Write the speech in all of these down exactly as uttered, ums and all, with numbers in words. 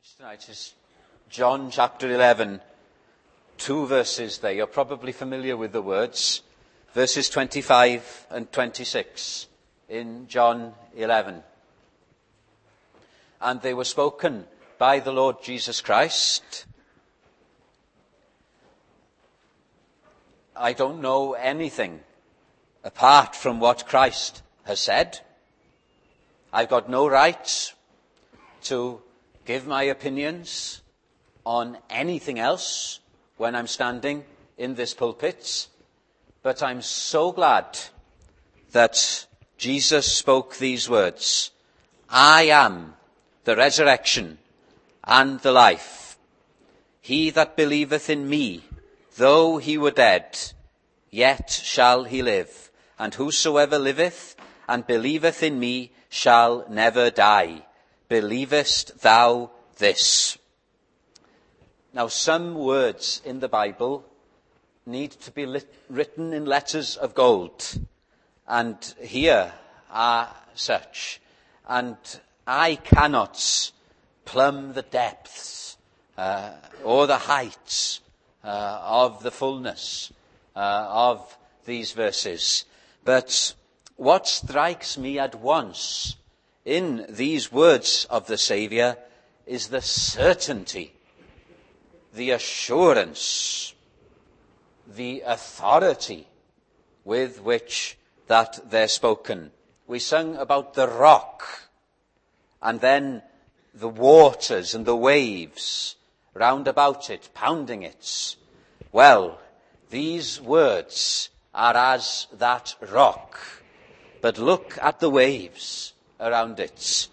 passage tonight is John chapter eleven, two verses there. You're probably familiar with the words, verses twenty-five and twenty-six in John eleven. And they were spoken by the Lord Jesus Christ. I don't know anything apart from what Christ has said. I've got no right to give my opinions on anything else when I'm standing in this pulpit, but I'm so glad that Jesus spoke these words. I am the resurrection and the life. He that believeth in me, though he were dead, yet shall he live. And whosoever liveth and believeth in me shall never die. Believest thou this? Now, some words in the Bible need to be lit- written in letters of gold. And here are such. And I cannot plumb the depths uh, or the heights uh, of the fullness uh, of these verses. But what strikes me at once in these words of the Saviour is the certainty, the assurance, the authority with which that they're spoken. We sung about the rock, and then the waters and the waves round about it, pounding it. Well, these words are as that rock. But look at the waves around it.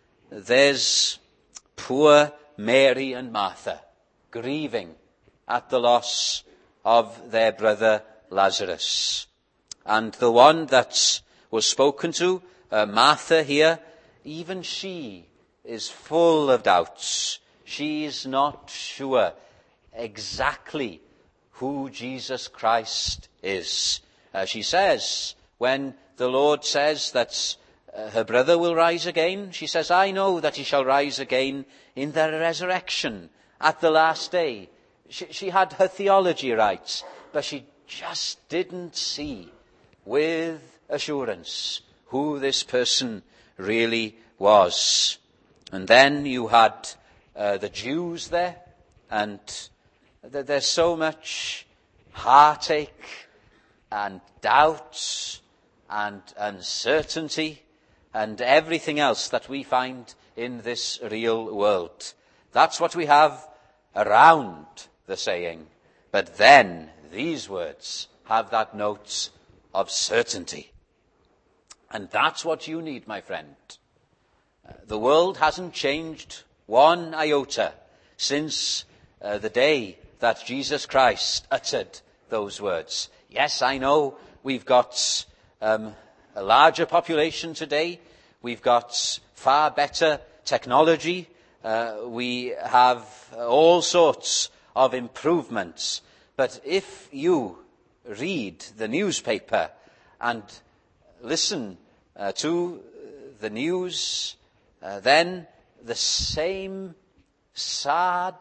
There's poor Mary and Martha grieving at the loss of their brother Lazarus. And the one that was spoken to, uh, Martha here, even she is full of doubts. She's not sure exactly who Jesus Christ is. Uh, she says, when the Lord says that uh, her brother will rise again, she says, I know that he shall rise again in the resurrection at the last day. She, she had her theology right, but she just didn't see with assurance who this person really was. And then you had uh, the Jews there, and th- there's so much heartache and doubt and uncertainty and everything else that we find in this real world. That's what we have around the saying. But then these words have that note of certainty. And that's what you need, my friend. Uh, the world hasn't changed one iota since uh, the day that Jesus Christ uttered those words. Yes, I know we've got um, a larger population today. We've got far better technology. Uh, we have all sorts of improvements. But if you read the newspaper and listen uh, to the news, uh, then the same sad,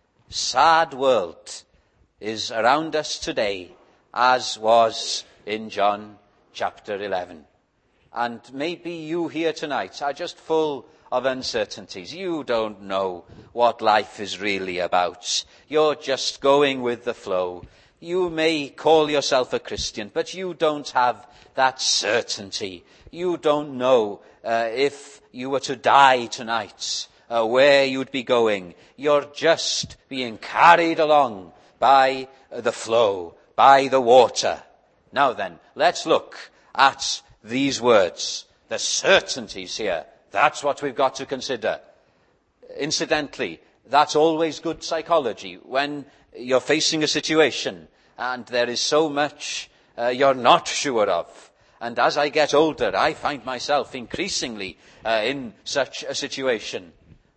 sad world is around us today as was in John chapter eleven. And maybe you here tonight are just full of uncertainties. You don't know what life is really about. You're just going with the flow. You may call yourself a Christian, but you don't have that certainty. You don't know uh, if you were to die tonight, uh, where you'd be going. You're just being carried along by the flow, by the water. Now then, let's look at these words, the certainties here. That's what we've got to consider. Incidentally, that's always good psychology. When you're facing a situation and there is so much uh, you're not sure of. And as I get older, I find myself increasingly uh, in such a situation.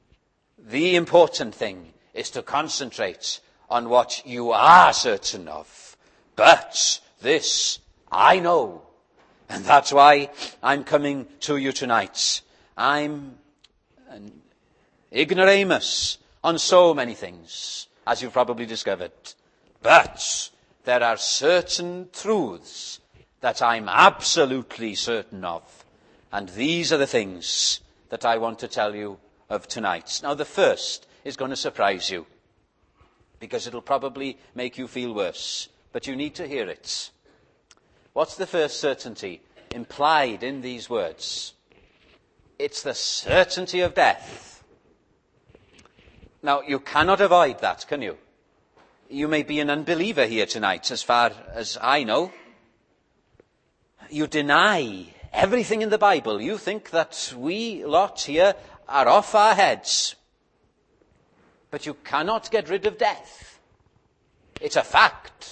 The important thing is to concentrate on what you are certain of. But this I know. And that's why I'm coming to you tonight. I'm an ignoramus on so many things, as you've probably discovered. But there are certain truths that I'm absolutely certain of. And these are the things that I want to tell you of tonight. Now, the first is going to surprise you, because it'll probably make you feel worse. But you need to hear it. What's the first certainty implied in these words? It's the certainty of death. Now, you cannot avoid that, can you? You may be an unbeliever here tonight, as far as I know. You deny everything in the Bible. You think that we lot here are off our heads. But you cannot get rid of death. It's a fact.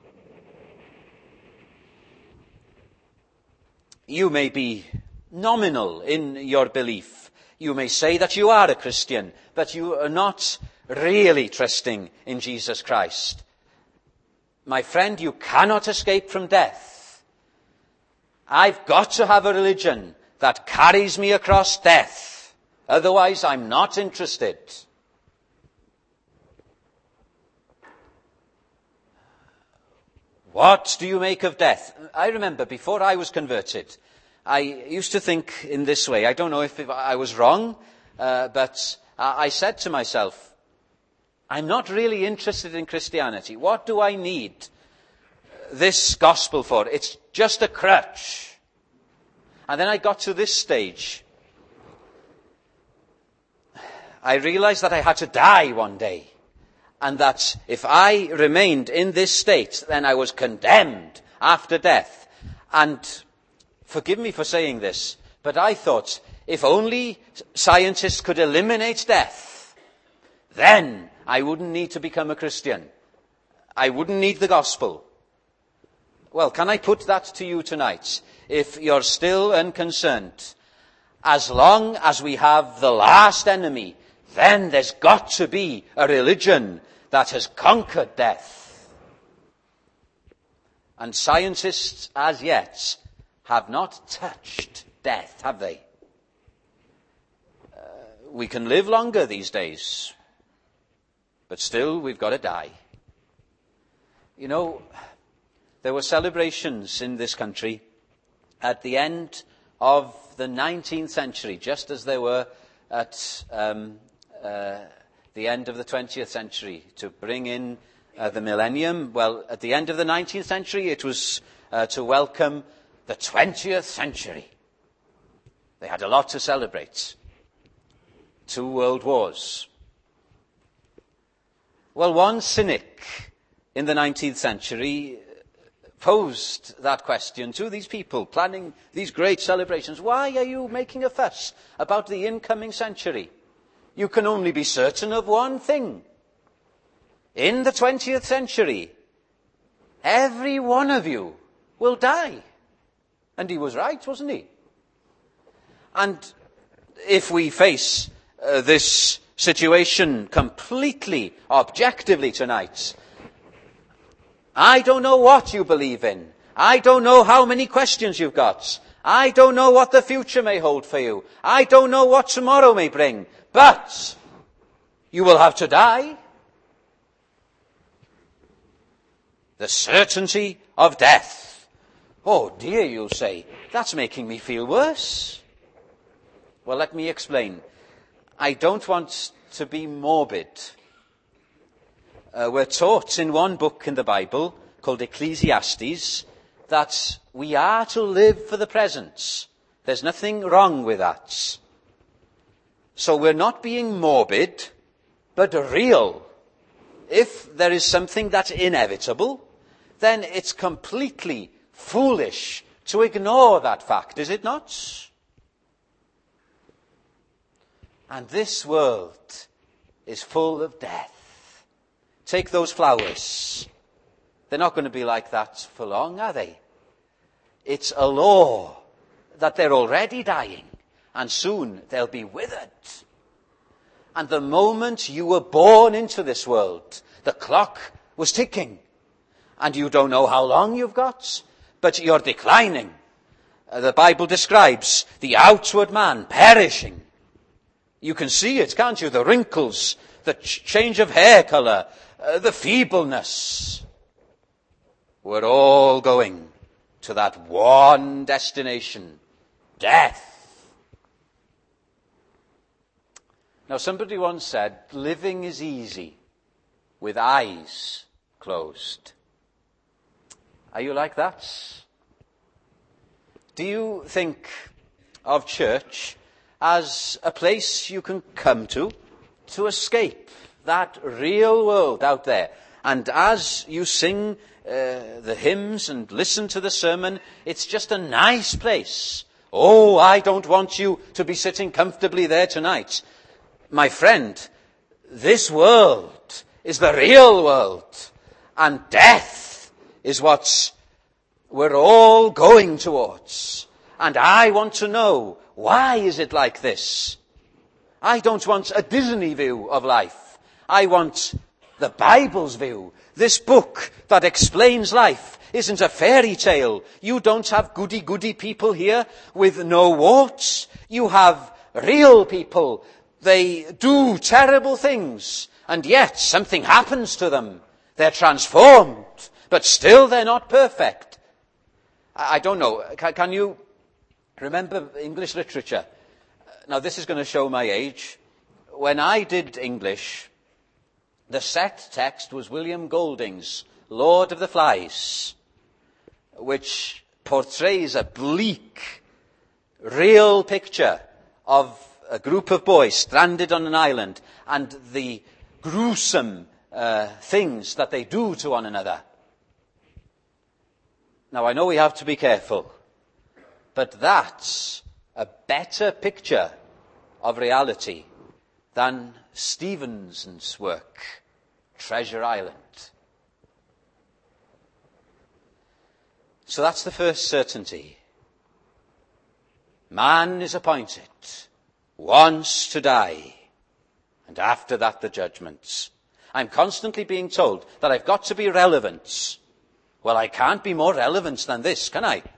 You may be nominal in your belief. You may say that you are a Christian, but you are not really trusting in Jesus Christ. My friend, you cannot escape from death. I've got to have a religion that carries me across death. Otherwise, I'm not interested. What do you make of death? I remember before I was converted, I used to think in this way. I don't know if I was wrong, uh, but I said to myself, I'm not really interested in Christianity. What do I need this gospel for? It's just a crutch. And then I got to this stage. I realized that I had to die one day. And that if I remained in this state, then I was condemned after death. And forgive me for saying this, but I thought if only scientists could eliminate death, then I wouldn't need to become a Christian. I wouldn't need the gospel. Well, can I put that to you tonight? If you're still unconcerned, as long as we have the last enemy, then there's got to be a religion that has conquered death. And scientists, as yet, have not touched death, have they? Uh, we can live longer these days, but still we've got to die. You know, there were celebrations in this country at the end of the nineteenth century, just as there were at um, uh, the end of the twentieth century, to bring in uh, the millennium. Well, at the end of the nineteenth century, it was uh, to welcome the twentieth century. They had a lot to celebrate. Two world wars. Well, one cynic in the nineteenth century posed that question to these people planning these great celebrations. Why are you making a fuss about the incoming century? You can only be certain of one thing. In the twentieth century, every one of you will die. And he was right, wasn't he? And if we face uh, this situation completely objectively tonight, I don't know what you believe in. I don't know how many questions you've got. I don't know what the future may hold for you. I don't know what tomorrow may bring. But you will have to die. The certainty of death. Oh dear, you'll say, that's making me feel worse. Well, let me explain. I don't want to be morbid. Uh, we're taught in one book in the Bible, called Ecclesiastes, that we are to live for the present. There's nothing wrong with that. So we're not being morbid, but real. If there is something that's inevitable, then it's completely foolish to ignore that fact, is it not? And this world is full of death. Take those flowers. They're not going to be like that for long, are they? It's a law that they're already dying, and soon they'll be withered. And the moment you were born into this world, the clock was ticking. And you don't know how long you've got, but you're declining. Uh, the Bible describes the outward man perishing. You can see it, can't you? The wrinkles, the ch- change of hair colour, uh, the feebleness. We're all going to that one destination, death. Now, somebody once said, living is easy with eyes closed. Are you like that? Do you think of church as a place you can come to to escape that real world out there? And as you sing uh, the hymns and listen to the sermon, it's just a nice place. Oh, I don't want you to be sitting comfortably there tonight. My friend, this world is the real world, and death is what we're all going towards. And I want to know, why is it like this? I don't want a Disney view of life. I want the Bible's view. This book that explains life isn't a fairy tale. You don't have goody-goody people here with no warts. You have real people. They do terrible things, and yet something happens to them. They're transformed, but still they're not perfect. I, I don't know. Can, can you remember English literature? Now, this is going to show my age. When I did English, the set text was William Golding's Lord of the Flies, which portrays a bleak, real picture of a group of boys stranded on an island and the gruesome uh, things that they do to one another. Now, I know we have to be careful, but that's a better picture of reality than Stevenson's work, Treasure Island. So that's the first certainty. Man is appointed once to die, and after that the judgments. I'm constantly being told that I've got to be relevant. Well, I can't be more relevant than this, can I?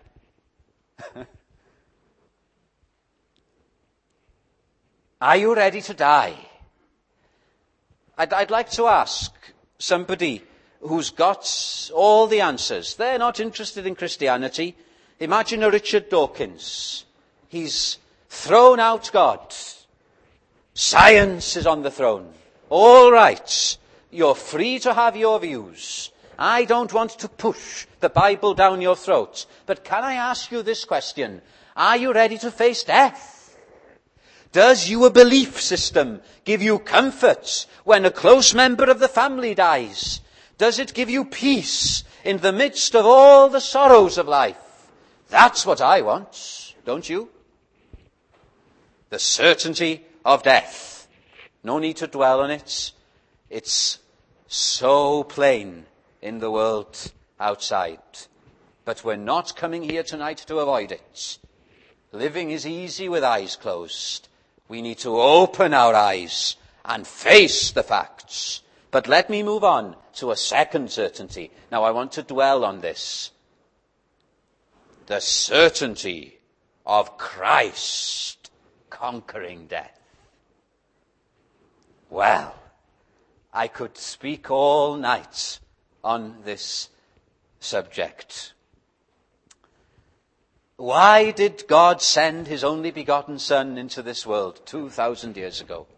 Are you ready to die? I'd, I'd like to ask somebody who's got all the answers. They're not interested in Christianity. Imagine a Richard Dawkins. He's thrown out God. Science is on the throne. All right, you're free to have your views. I don't want to push the Bible down your throat. But can I ask you this question? Are you ready to face death? Does your belief system give you comfort when a close member of the family dies? Does it give you peace in the midst of all the sorrows of life? That's what I want, don't you? The certainty of death. No need to dwell on it. It's so plain in the world outside. But we're not coming here tonight to avoid it. Living is easy with eyes closed. We need to open our eyes and face the facts. But let me move on to a second certainty. Now, I want to dwell on this. The certainty of Christ conquering death. Well, I could speak all night on this subject. Why did God send his only begotten Son into this world two thousand years ago?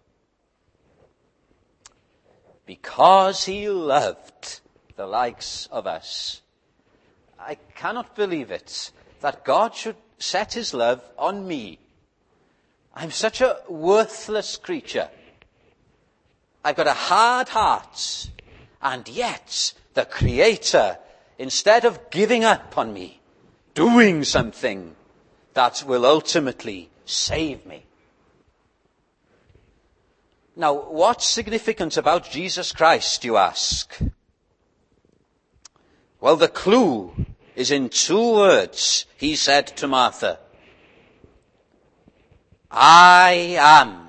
Because he loved the likes of us. I cannot believe it, that God should set his love on me. I'm such a worthless creature. I've got a hard heart, and yet the Creator, instead of giving up on me, doing something that will ultimately save me. Now, what's significant about Jesus Christ, you ask? Well, the clue is in two words he said to Martha. I am.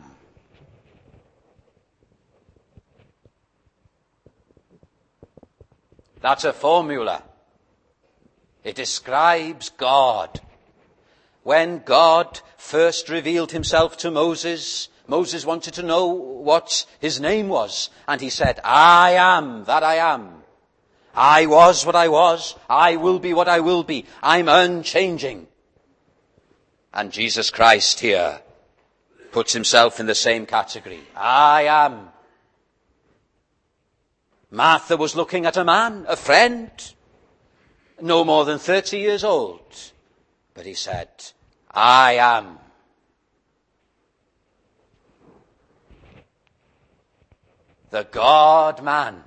That's a formula. It describes God. When God first revealed himself to Moses, Moses wanted to know what his name was. And he said, I am that I am. I was what I was. I will be what I will be. I'm unchanging. And Jesus Christ here puts himself in the same category. I am. Martha was looking at a man, a friend, no more than thirty years old. But he said, I am. The God-man.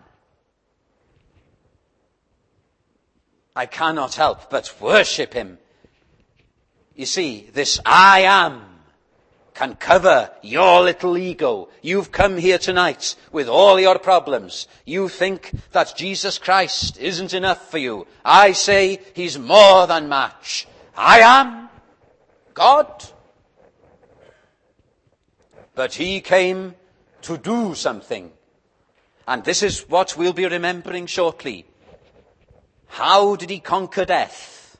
I cannot help but worship him. You see, this I am can cover your little ego. You've come here tonight with all your problems. You think that Jesus Christ isn't enough for you. I say he's more than match. I am God. But he came to do something. And this is what we'll be remembering shortly. How did he conquer death?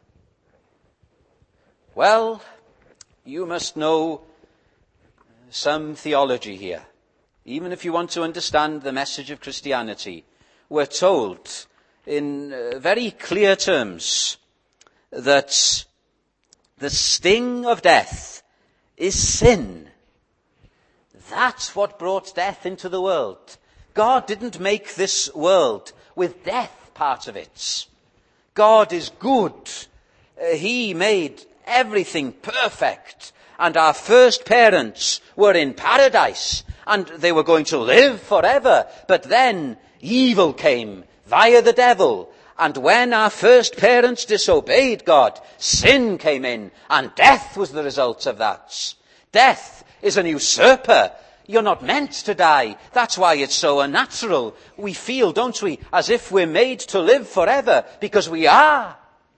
Well, you must know some theology here. Even if you want to understand the message of Christianity, we're told in uh, very clear terms that the sting of death is sin. That's what brought death into the world. God didn't make this world with death part of it. God is good. Uh, he made everything perfect. And our first parents were in paradise. And they were going to live forever. But then evil came via the devil. And when our first parents disobeyed God, sin came in. And death was the result of that. Death is an usurper. You're not meant to die. That's why it's so unnatural. We feel, don't we, as if we're made to live forever, because we are.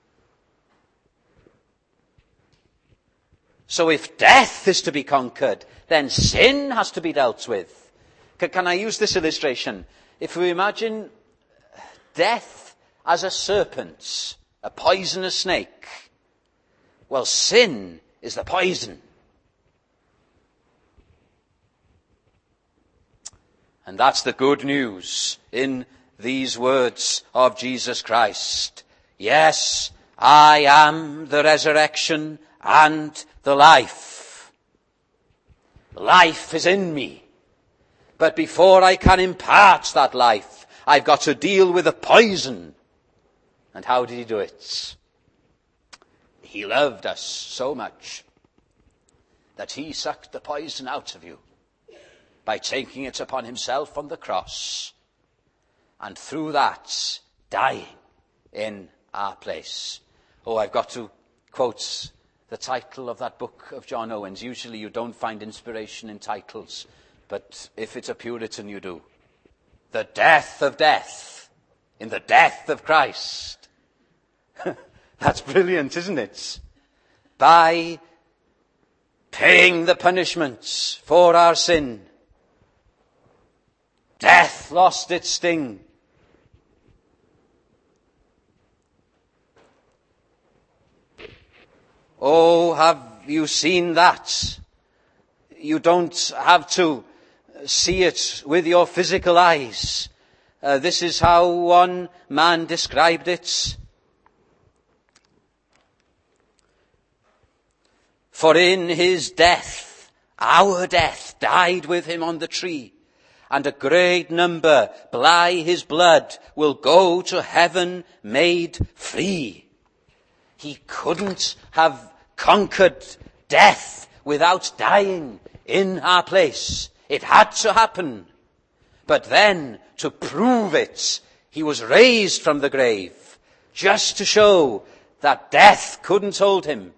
So if death is to be conquered, then sin has to be dealt with. Can, can I use this illustration? If we imagine death as a serpent, a poisonous snake, well, sin is the poison. And that's the good news in these words of Jesus Christ. Yes, I am the resurrection and the life. Life is in me. But before I can impart that life, I've got to deal with the poison. And how did he do it? He loved us so much that he sucked the poison out of you by taking it upon himself on the cross, and through that, dying in our place. Oh, I've got to quote the title of that book of John Owen's. Usually you don't find inspiration in titles, but if it's a Puritan, you do. The death of death in the death of Christ. That's brilliant, isn't it? By paying the punishments for our sin, death lost its sting. Oh, have you seen that? You don't have to see it with your physical eyes. Uh, this is how one man described it. For in his death, our death died with him on the tree. And a great number, by his blood, will go to heaven made free. He couldn't have conquered death without dying in our place. It had to happen. But then, to prove it, he was raised from the grave, just to show that death couldn't hold him.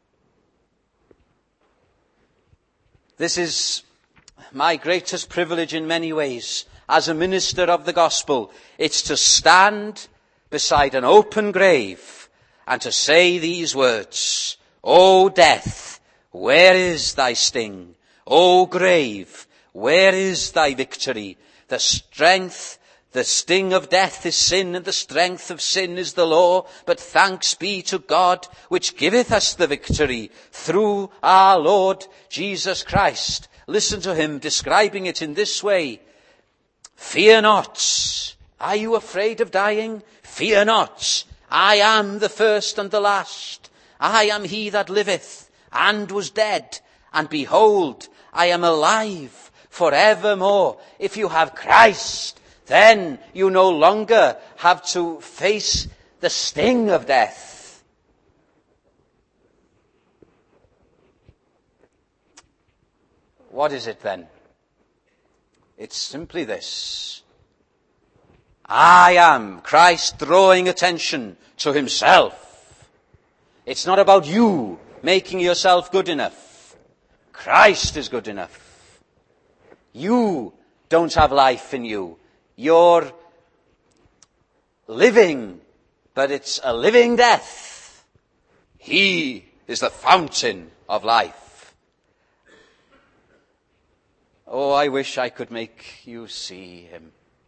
This is my greatest privilege in many ways as a minister of the gospel. It's to stand beside an open grave and to say these words, O death, where is thy sting? O grave, where is thy victory? The strength, the sting of death is sin, and the strength of sin is the law. But thanks be to God, which giveth us the victory through our Lord Jesus Christ. listen to him describing it in this way. Fear not. Are you afraid of dying? Fear not. I am the first and the last. I am he that liveth and was dead. And behold, I am alive forevermore. If you have Christ, then you no longer have to face the sting of death. What is it then? It's simply this. I am Christ drawing attention to himself. It's not about you making yourself good enough. Christ is good enough. You don't have life in you. You're living, but it's a living death. He is the fountain of life. Oh, I wish I could make you see him.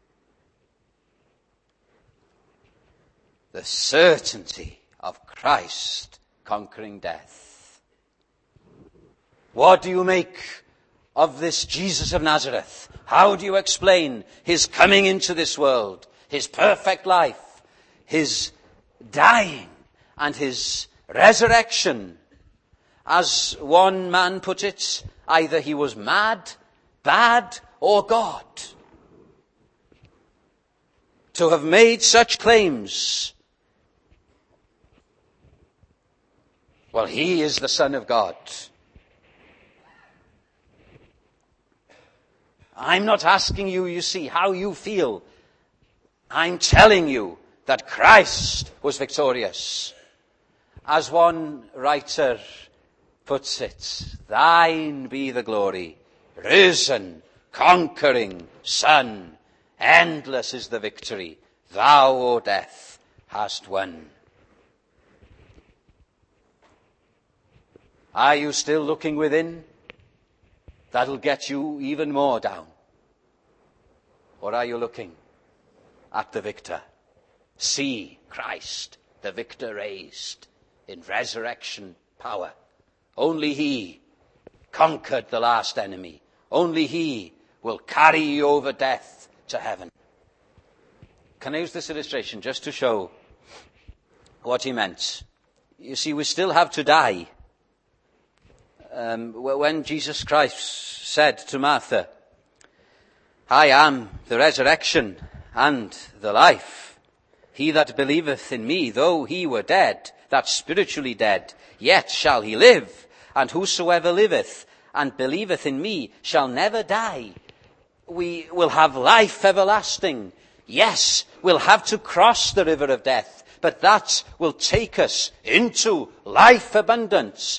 The certainty of Christ conquering death. What do you make of this Jesus of Nazareth? How do you explain his coming into this world, his perfect life, his dying, and his resurrection? As one man put it, either he was mad, bad, or God. To have made such claims. Well, he is the Son of God. I'm not asking you, you see, how you feel. I'm telling you that Christ was victorious. As one writer puts it, thine be the glory, risen, conquering Son, endless is the victory, thou, O death, hast won. Are you still looking within? That'll get you even more down. Or are you looking at the victor? See Christ, the victor raised in resurrection power. Only he conquered the last enemy. Only he will carry you over death to heaven. Can I use this illustration just to show what he meant? You see, we still have to die. Um, when Jesus Christ said to Martha, I am the resurrection and the life. He that believeth in me, though he were dead, that's spiritually dead, yet shall he live. And whosoever liveth and believeth in me shall never die. We will have life everlasting. Yes, we'll have to cross the river of death, but that will take us into life abundance.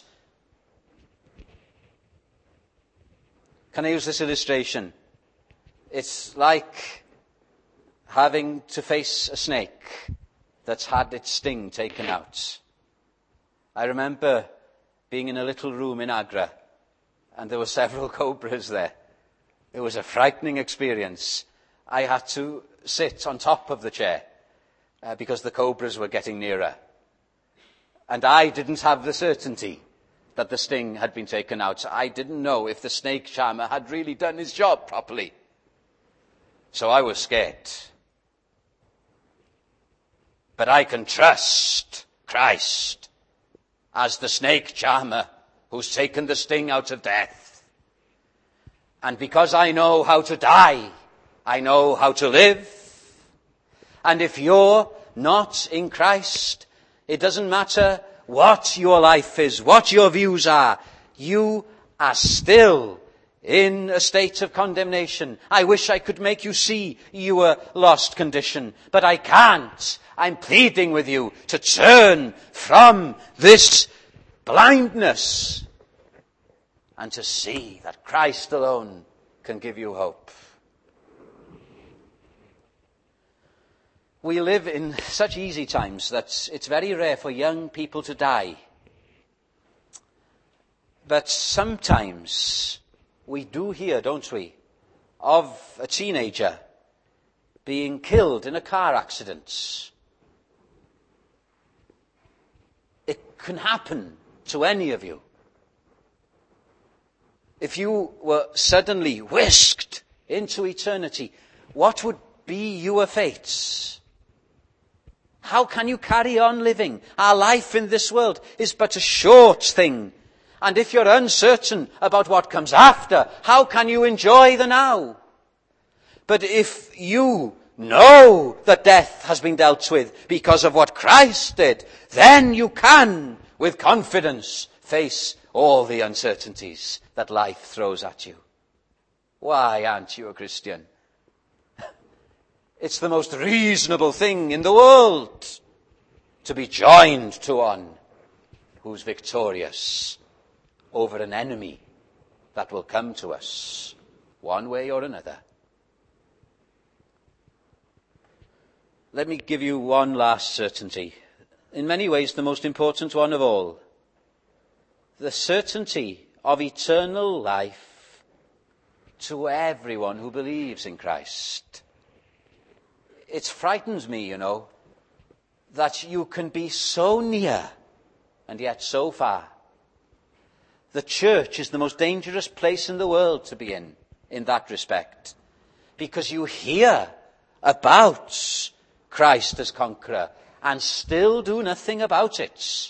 Can I use this illustration? It's like having to face a snake that's had its sting taken out. I remember being in a little room in Agra, and there were several cobras there. It was a frightening experience. I had to sit on top of the chair uh, because the cobras were getting nearer. And I didn't have the certainty that the sting had been taken out. I didn't know if the snake charmer had really done his job properly. So I was scared. But I can trust Christ as the snake charmer who's taken the sting out of death. And because I know how to die, I know how to live. And if you're not in Christ, it doesn't matter what your life is, what your views are, you are still in a state of condemnation. I wish I could make you see your lost condition, but I can't. I'm pleading with you to turn from this blindness and to see that Christ alone can give you hope. We live in such easy times that it's very rare for young people to die. But sometimes we do hear, don't we, of a teenager being killed in a car accident. It can happen to any of you. If you were suddenly whisked into eternity, what would be your fate? How can you carry on living? Our life in this world is but a short thing. And if you're uncertain about what comes after, how can you enjoy the now? But if you know that death has been dealt with because of what Christ did, then you can, with confidence, face all the uncertainties that life throws at you. Why aren't you a Christian? It's the most reasonable thing in the world to be joined to one who's victorious over an enemy that will come to us one way or another. Let me give you one last certainty, in many ways the most important one of all. The certainty of eternal life to everyone who believes in Christ. It frightens me, you know, that you can be so near and yet so far. The church is the most dangerous place in the world to be in, in that respect, because you hear about Christ as conqueror and still do nothing about it.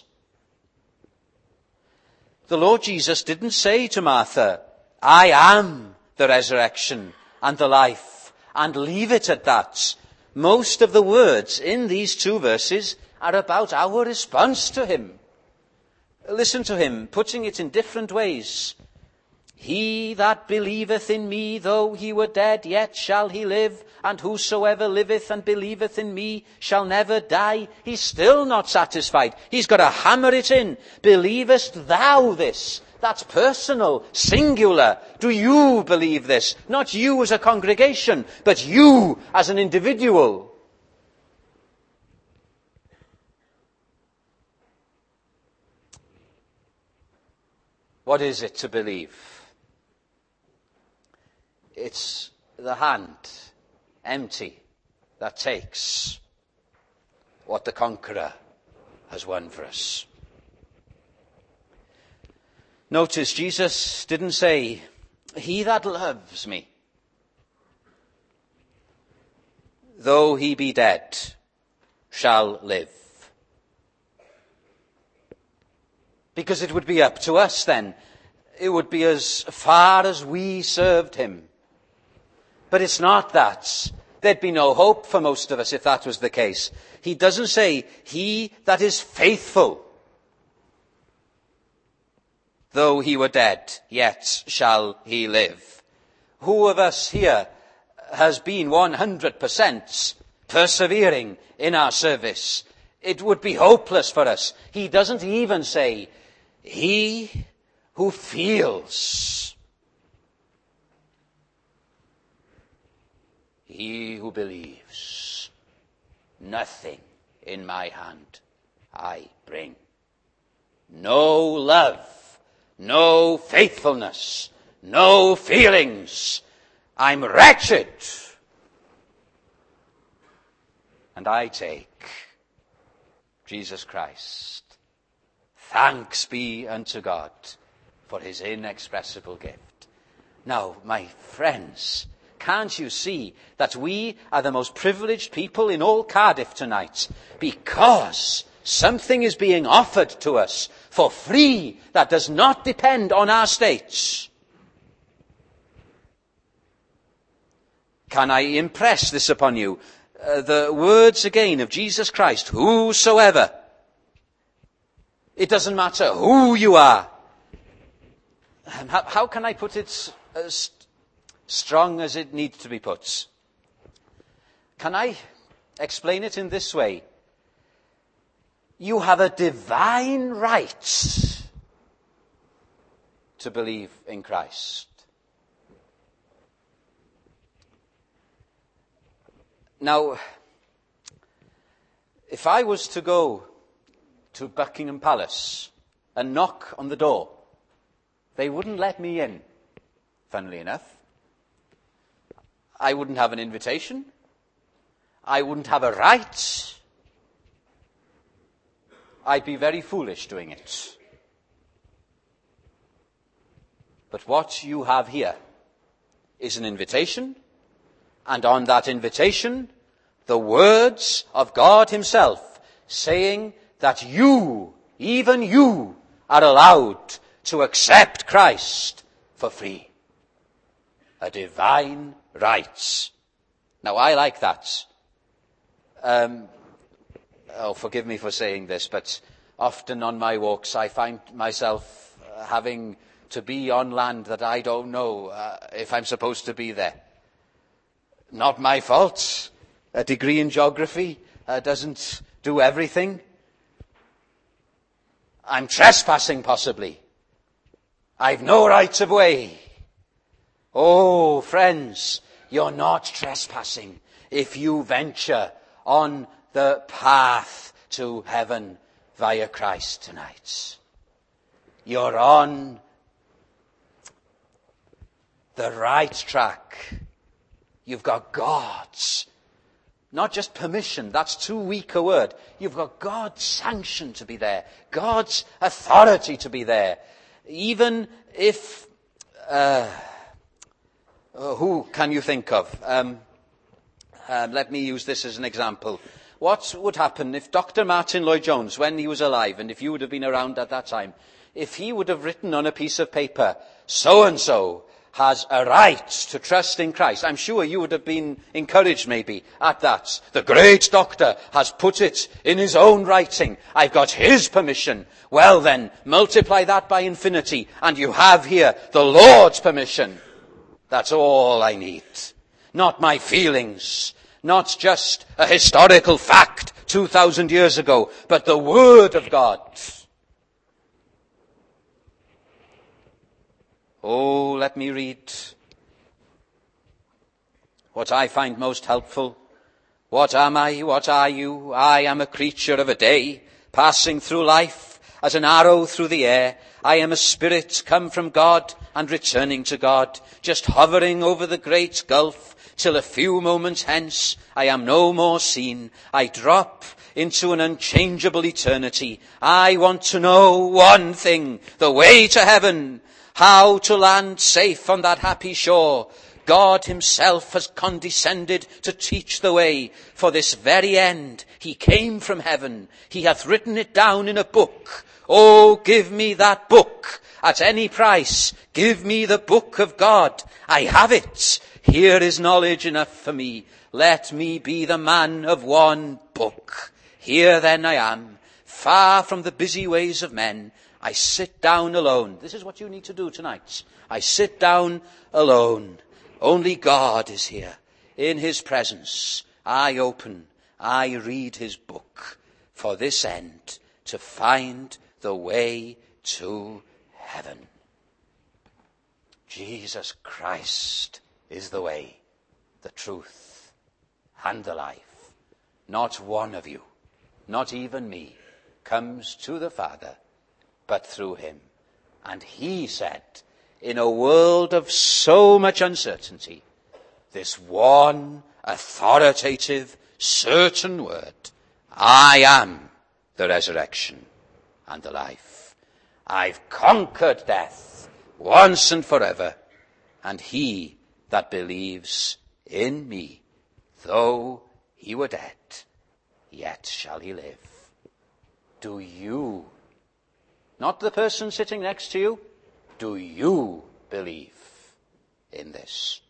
The Lord Jesus didn't say to Martha, I am the resurrection and the life, and leave it at that. Most of the words in these two verses are about our response to him. Listen to him, putting it in different ways. He that believeth in me, though he were dead, yet shall he live, and whosoever liveth and believeth in me shall never die. He's still not satisfied. He's got to hammer it in. Believest thou this? That's personal, singular. Do you believe this? Not you as a congregation, but you as an individual. What is it to believe? It's the hand, empty, that takes what the conqueror has won for us. Notice Jesus didn't say, he that loves me, though he be dead, shall live. Because it would be up to us then. It would be as far as we served him. But it's not that. There'd be no hope for most of us if that was the case. He doesn't say, he that is faithful, though he were dead, yet shall he live. Who of us here has been one hundred percent persevering in our service? It would be hopeless for us. He doesn't even say, he who feels, he who believes, nothing in my hand I bring. No love, no faithfulness, no feelings. I'm wretched. And I take Jesus Christ. Thanks be unto God for his inexpressible gift. Now, my friends, can't you see that we are the most privileged people in all Cardiff tonight? Because something is being offered to us for free that does not depend on our states. Can I impress this upon you? Uh, the words again of Jesus Christ, whosoever. It doesn't matter who you are. Um, how, how can I put it as strong as it needs to be put? Can I explain it in this way? You have a divine right to believe in Christ. Now, if I was to go to Buckingham Palace and knock on the door, they wouldn't let me in, funnily enough. I wouldn't have an invitation. I wouldn't have a right. I'd be very foolish doing it. But what you have here is an invitation, and on that invitation, the words of God himself saying that you, even you, are allowed to accept Christ for free. A divine right. Now, I like that. Um, oh, forgive me for saying this, but often on my walks I find myself uh, having to be on land that I don't know uh, if I'm supposed to be there. Not my fault. A degree in geography uh, doesn't do everything. I'm trespassing, possibly. I've no right of way. Oh, friends, you're not trespassing if you venture on the path to heaven via Christ tonight. You're on the right track. You've got God's, not just permission, that's too weak a word. You've got God's sanction to be there, God's authority to be there. Even if, uh, who can you think of? Um, uh, let me use this as an example. What would happen if Doctor Martin Lloyd-Jones, when he was alive, and if you would have been around at that time, if he would have written on a piece of paper, so-and-so has a right to trust in Christ? I'm sure you would have been encouraged maybe at that. The great doctor has put it in his own writing. I've got his permission. Well then, multiply that by infinity, and you have here the Lord's permission. That's all I need. Not my feelings. Not just a historical fact two thousand years ago, but the Word of God. Oh, let me read what I find most helpful. What am I? What are you? I am a creature of a day, passing through life as an arrow through the air. I am a spirit come from God and returning to God, just hovering over the great gulf, till a few moments hence I am no more seen. I drop into an unchangeable eternity. I want to know one thing, the way to heaven, how to land safe on that happy shore. God himself has condescended to teach the way. For this very end he came from heaven. He hath written it down in a book. Oh, give me that book at any price. Give me the book of God. I have it. Here is knowledge enough for me. Let me be the man of one book. Here then I am, far from the busy ways of men. I sit down alone. This is what you need to do tonight. I sit down alone. Only God is here. In his presence, I open, I read his book. For this end, to find the way to heaven. Jesus Christ is the way, the truth, and the life. Not one of you, not even me, comes to the Father, but through him. And he said, in a world of so much uncertainty, this one authoritative, certain word, I am the resurrection and the life. I've conquered death once and forever, and he that believes in me, though he were dead, yet shall he live. Do you, not the person sitting next to you, do you believe in this?